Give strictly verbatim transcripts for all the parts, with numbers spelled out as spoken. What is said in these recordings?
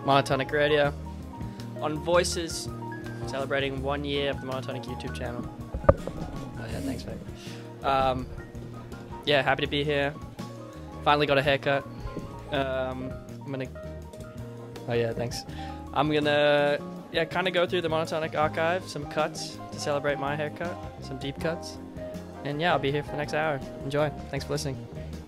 Monotonic Radio. On Voices, celebrating one year of the Monotonic YouTube channel. Oh yeah, thanks, mate. Um, yeah, happy to be here. Finally got a haircut. Um, I'm gonna. Oh yeah, thanks. I'm gonna yeah kind of go through the Monotonic archive, some cuts to celebrate my haircut, some deep cuts, and yeah, I'll be here for the next hour. Enjoy. Thanks for listening.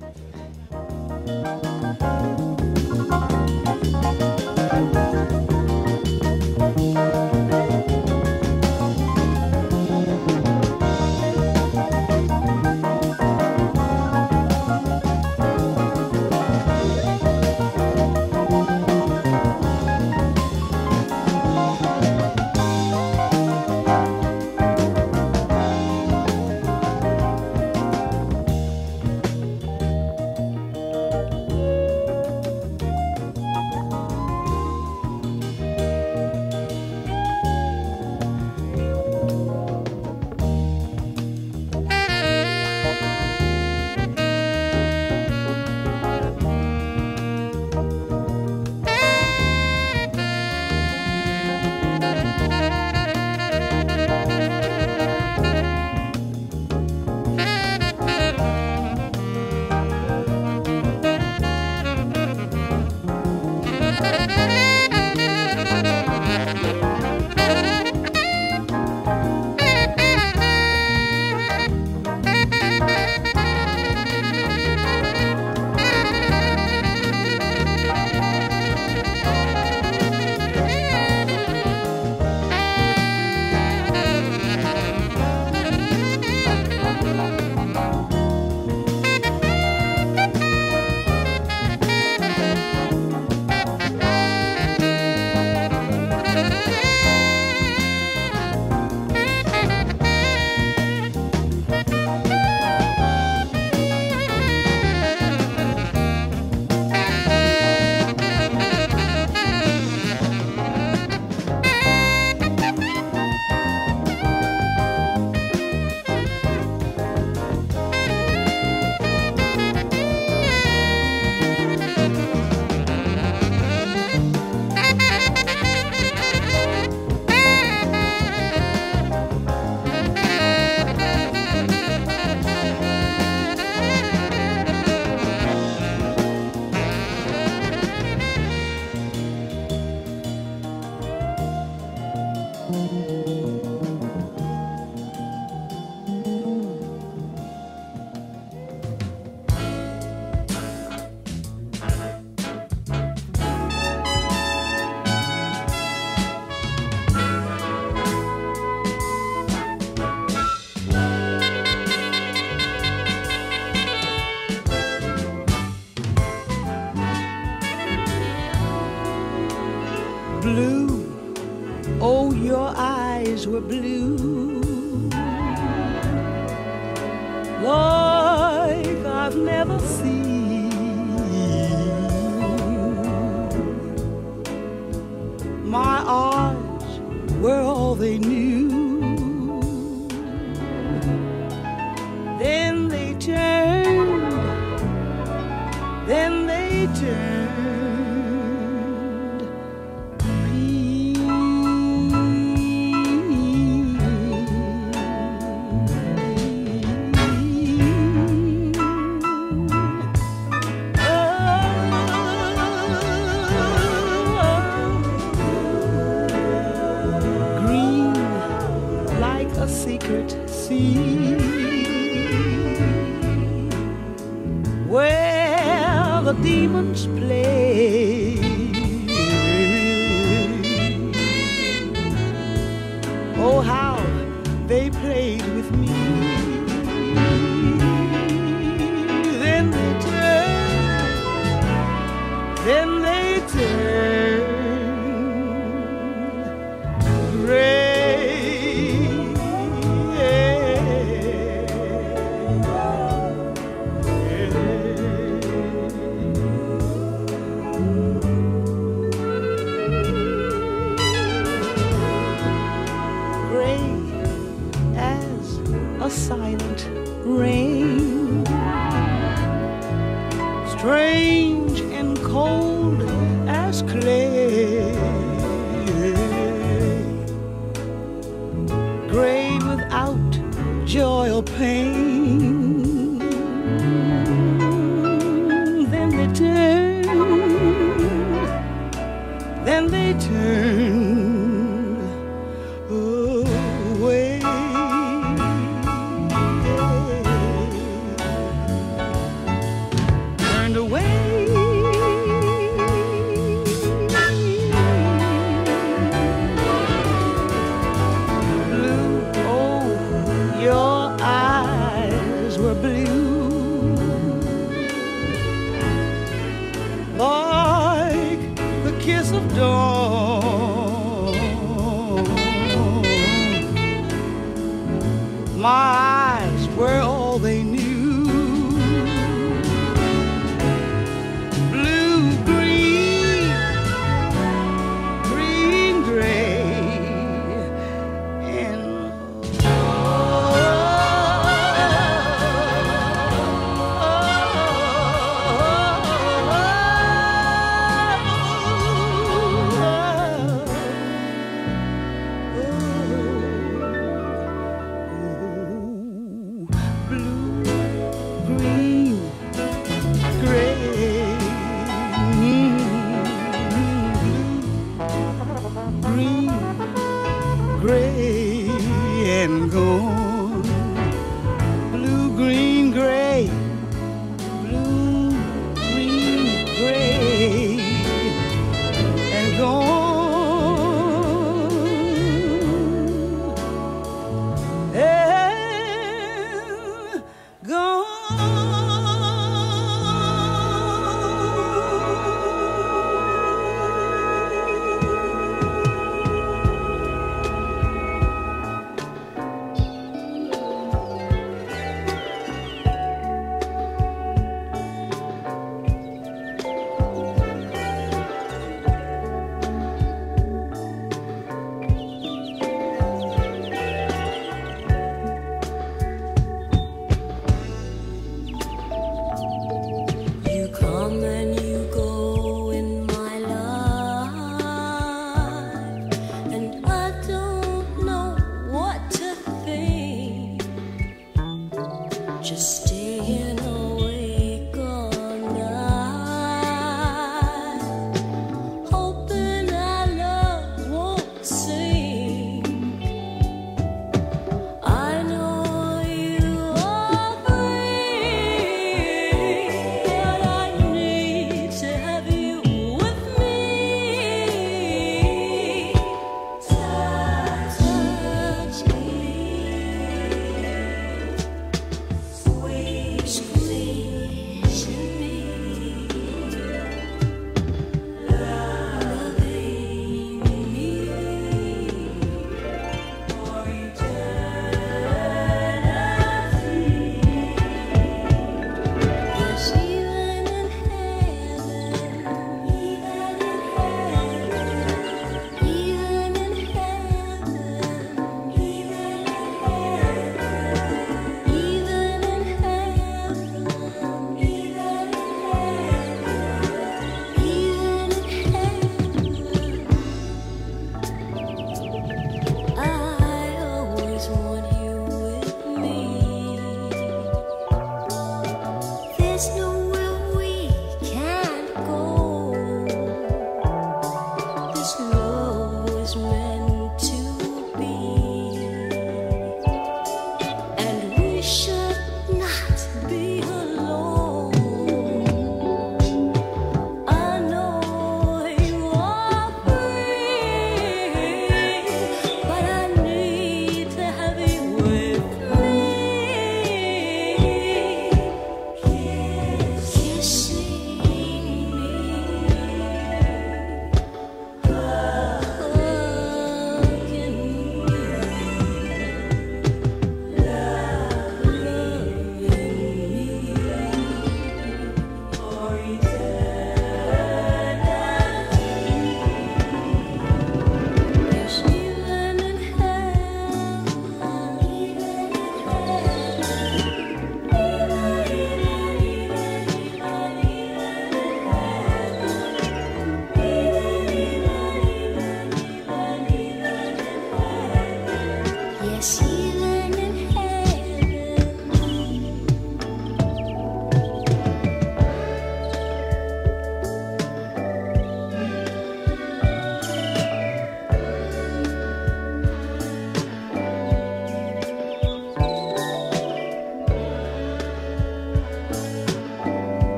Blue, oh, your eyes were blue, like I've never seen. My eyes were all they knew. Then they turned, then they turned. Secret sea where the demons play. Oh, how they played with me. Then they turned, then they turned gray. A silent rain, strange and cold as clay. joy or pain. Then they turn, then they turn away. Turned away. My eyes were all they knew. Blue, green, green, gray, and gray and gone. Blue, green, gray. Blue, green, gray and gone. And gone. Come and you go in my life, and I don't know what to think. Just staying awake all night, hoping our love won't sink. I know you are free, but I need to have you with me. Touch me, sweet.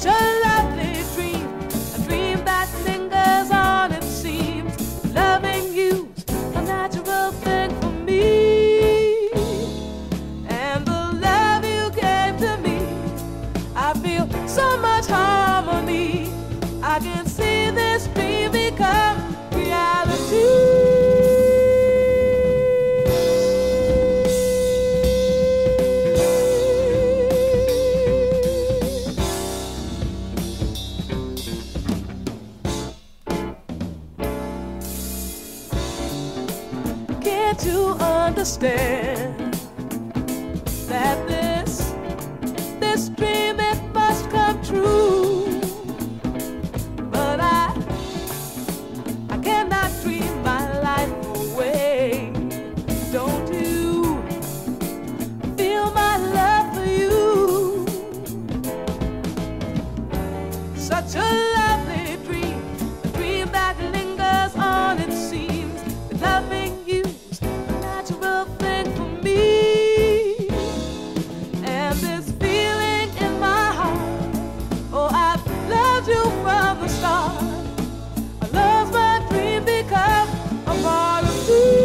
such a lovely dream, a dream that lingers on, it seems. Loving you's a natural thing for me, and the love you gave to me, I feel so much harmony. I can see this dream become reality. Can't you understand that this, this dream, it must come true? But I, I cannot dream my life away. Don't you feel my love for you? Such a lovely dream, a dream that lingers on, it seems. Loving you's a natural thing for me, and this feeling in my heart, oh, I've loved you from the start. I love my dream become a part of me.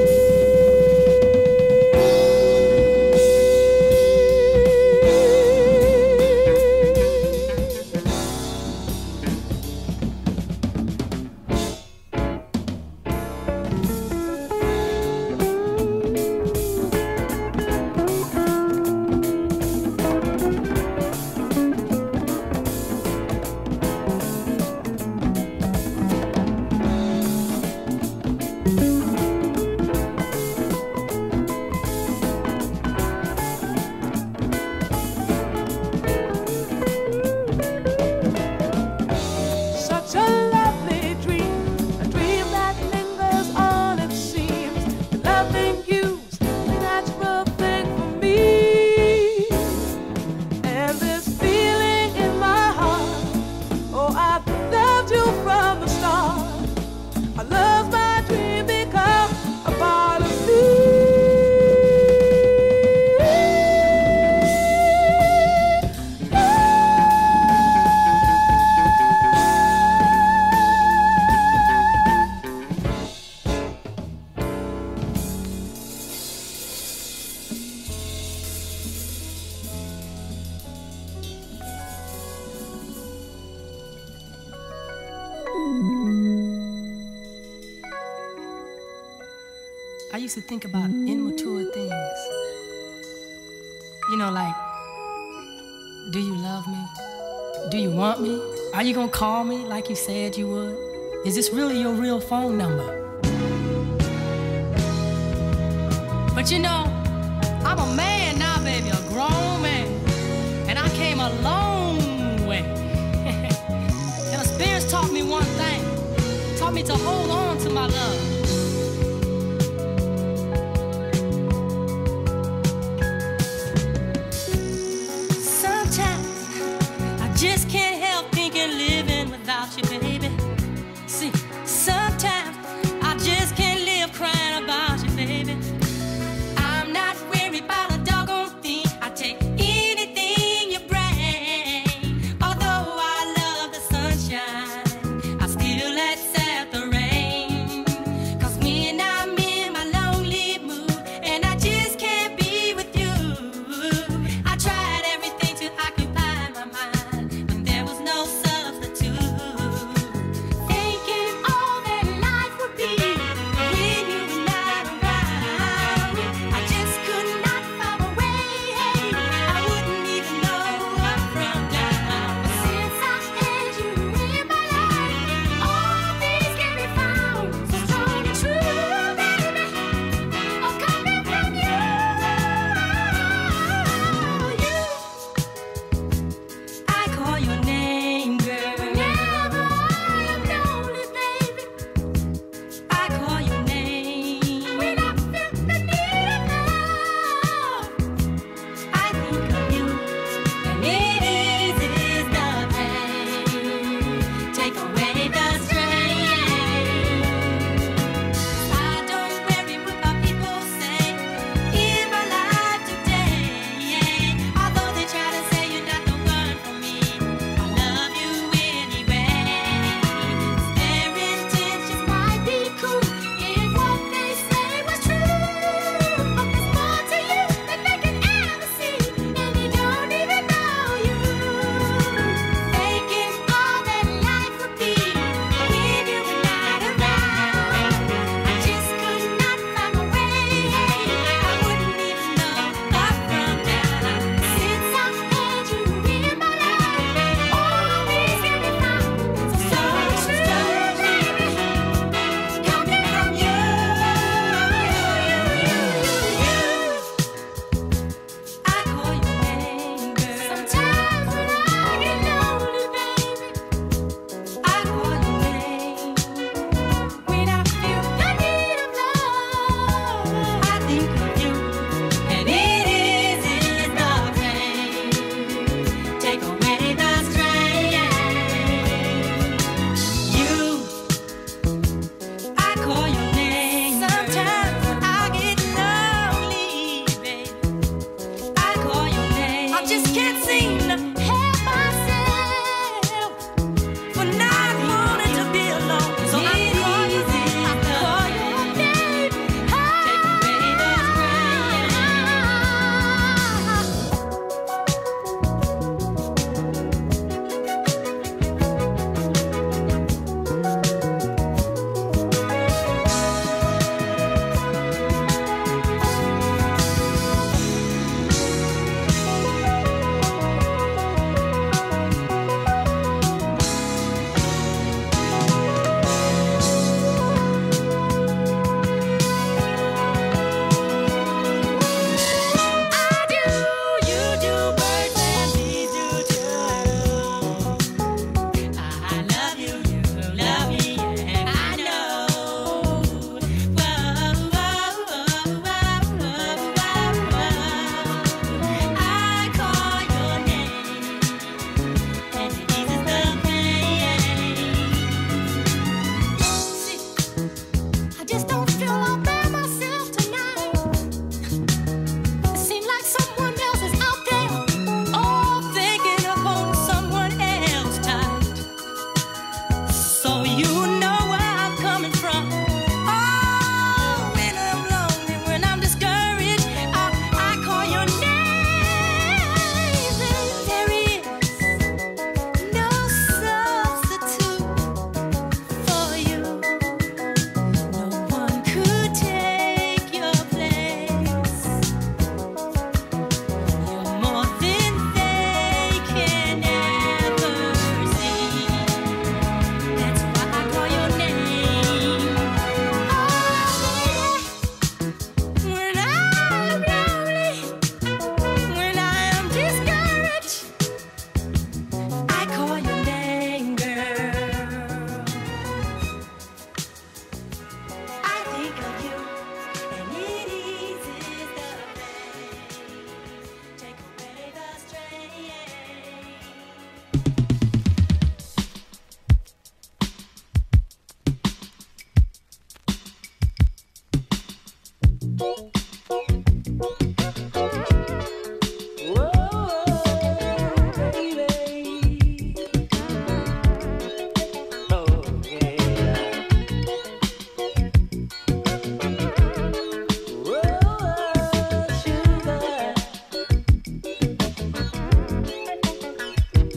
Such a lovely dream, a dream that lingers on, it seems. Loving you's a natural thing for me, and this feeling in my heart, oh, I've loved you from the start. I love my dream become a part of me. I used to think about immature things. You know, like, do you love me? Do you want me? Are you gonna call me like you said you would? Is this really your real phone number? But you know, I'm a man now, baby, a grown man. And I came a long way. And experience taught me one thing. Taught me to hold on to my love. Just can't help thinking living without you, baby. See, sometimes I just can't live crying about you, baby. I'm not worried about a doggone thing. I take anything you bring. Although I love the sunshine, I still accept the rain.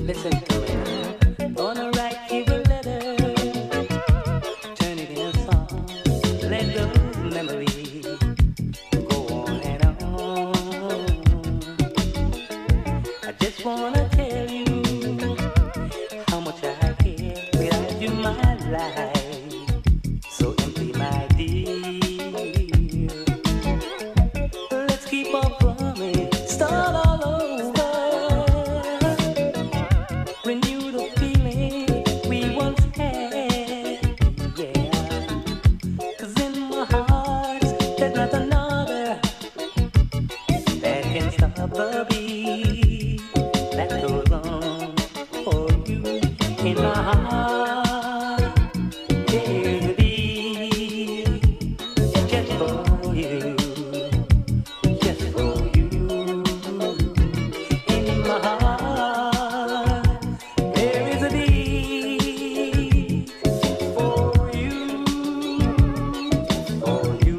Listen to me. Gonna write you a letter, turn it in a song. Let those memories go on and on. I just wanna tell you how much I care. Without you, my life so empty, my dear. Let's keep our promise, start all over. Renew the feeling we once had, yeah. 'Cause in my heart there's not another that can stop the beat that goes on for you. In my heart there's a beat just for you, just for you. In my heart there is a beat for you, for you.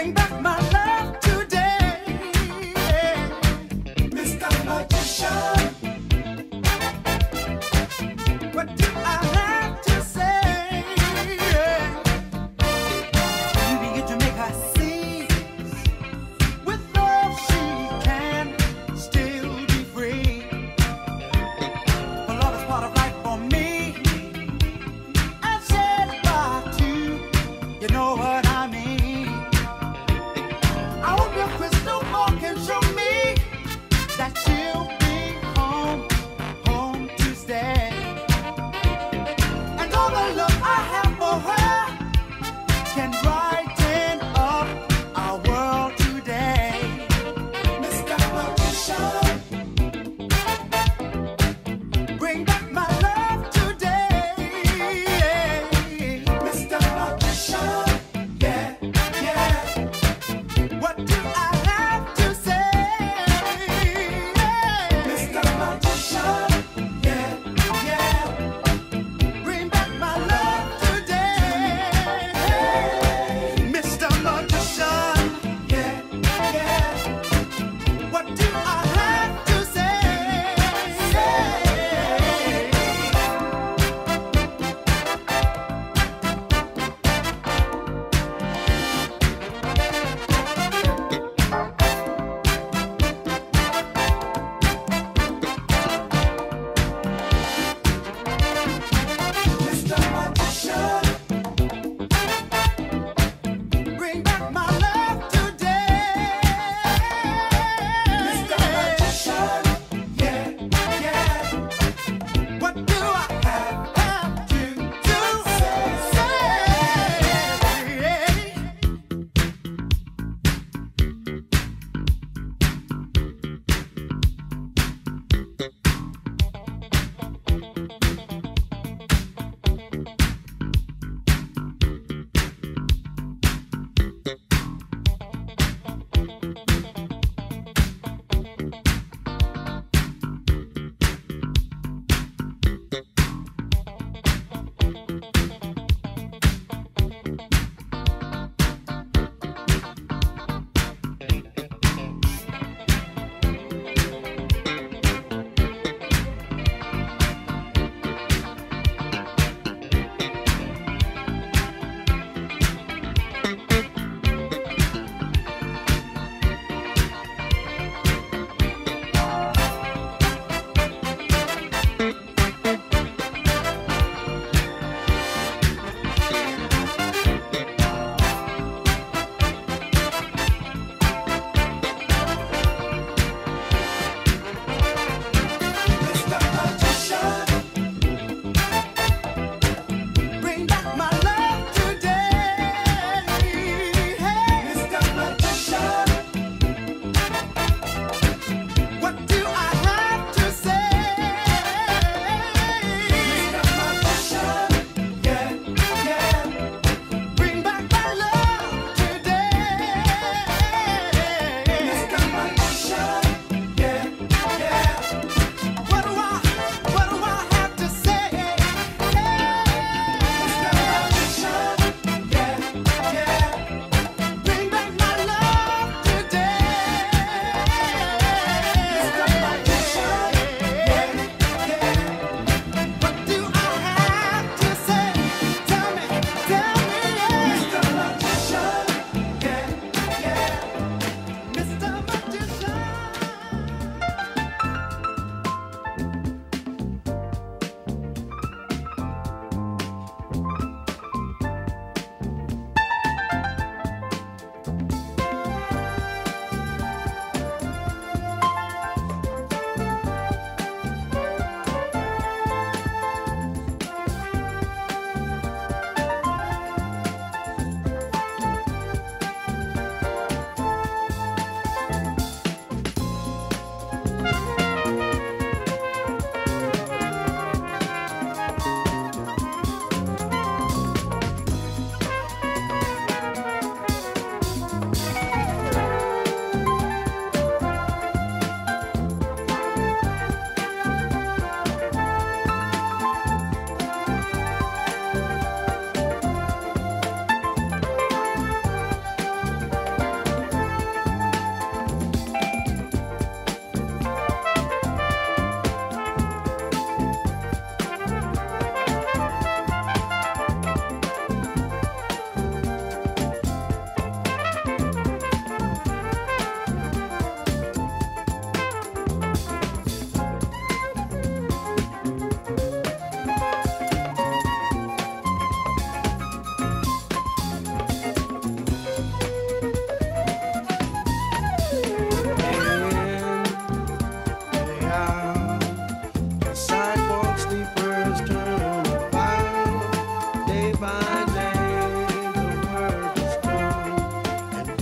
bring back my love today. Mister Magician, what do I have to say? You begin to make her see, with love she can still be free. For love is part of life for me. I said bye to, you know what I mean.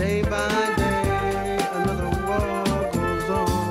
Day by day, another war goes on.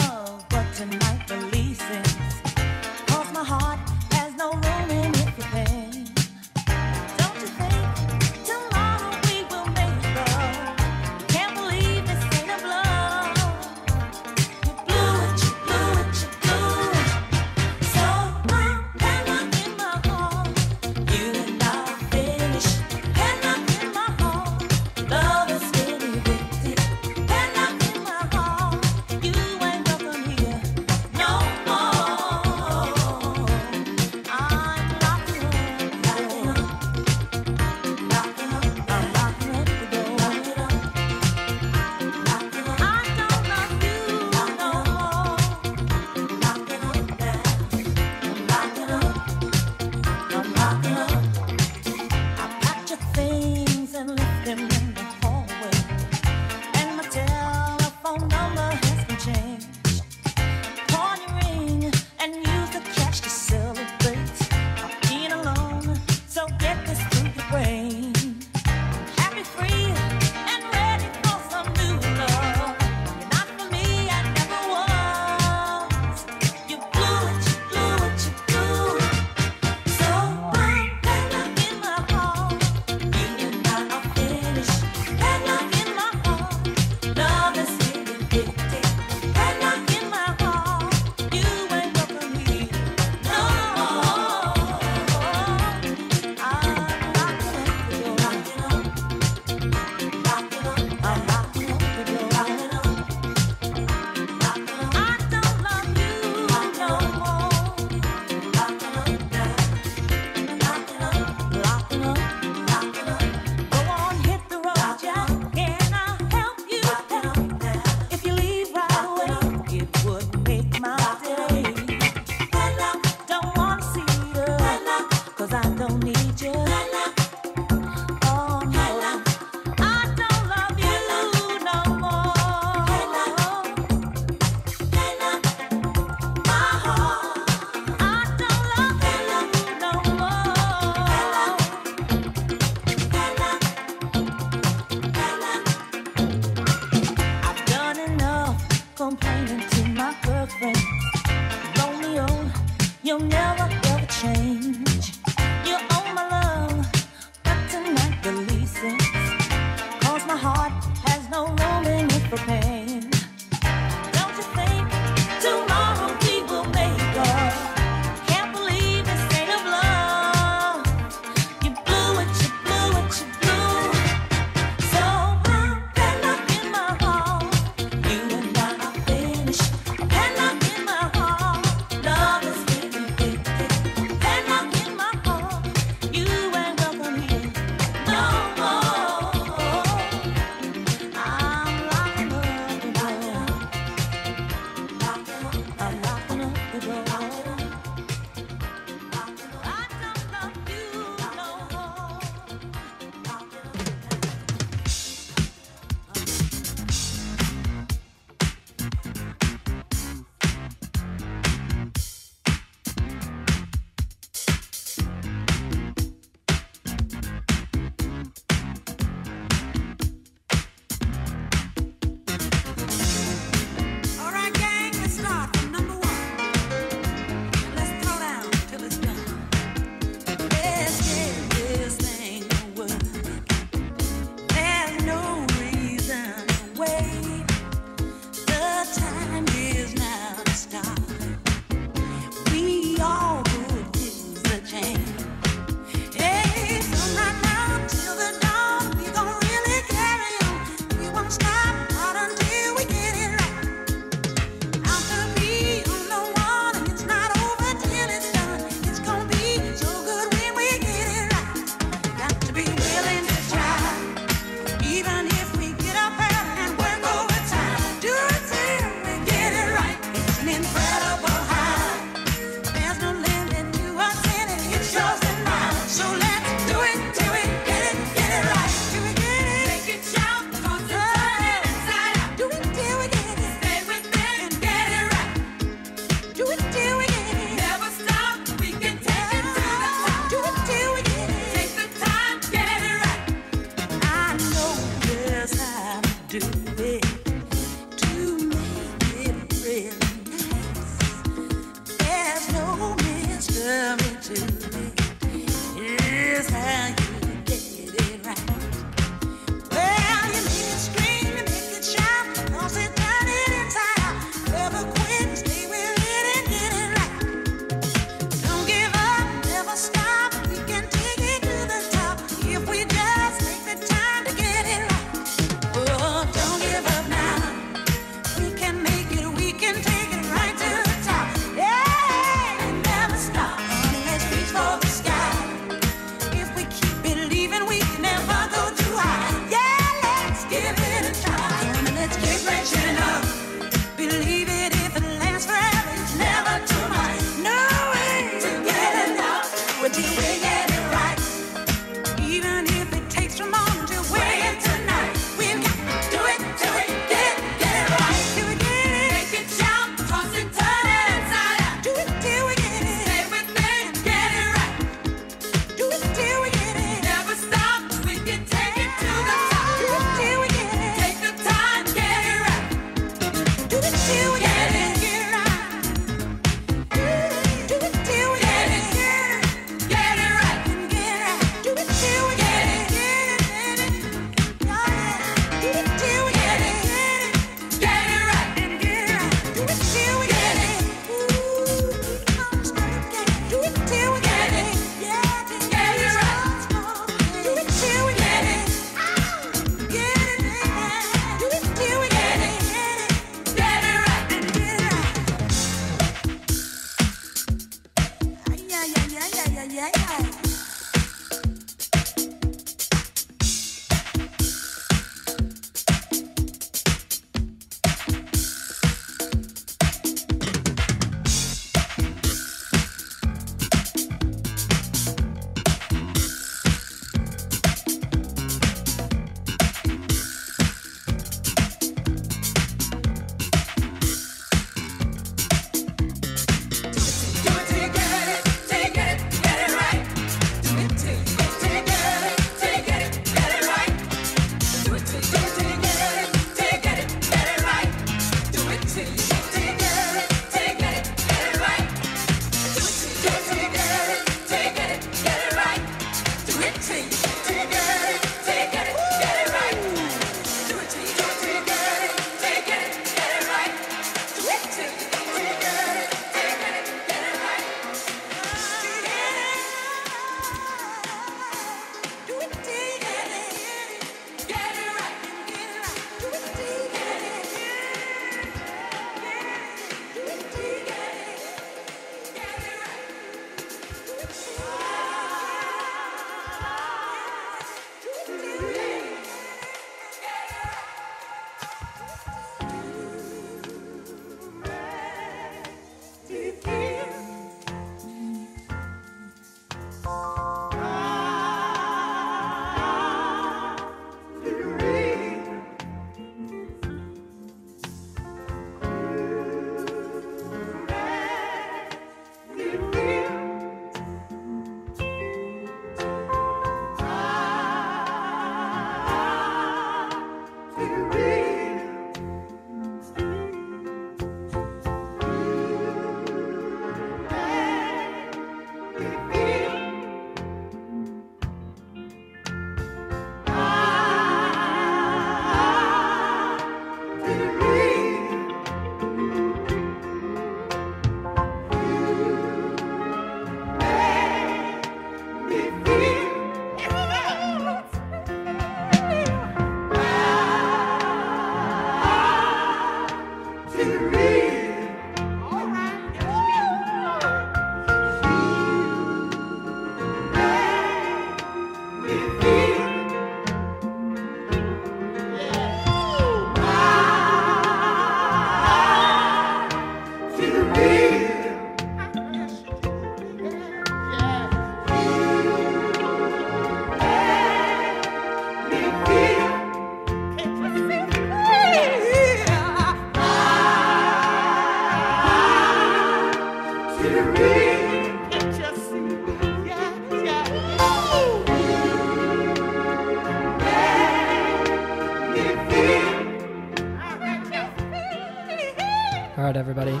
All right, everybody.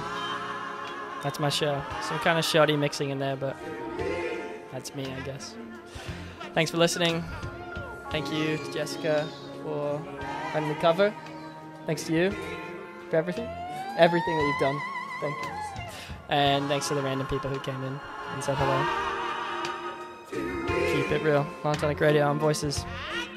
That's my show. Some kind of shoddy mixing in there, but that's me, I guess. Thanks for listening. Thank you to Jessica for running the cover. Thanks to you for everything. Everything that you've done. Thank you. And thanks to the random people who came in and said hello. Keep it real. Monotonic Radio on Voices.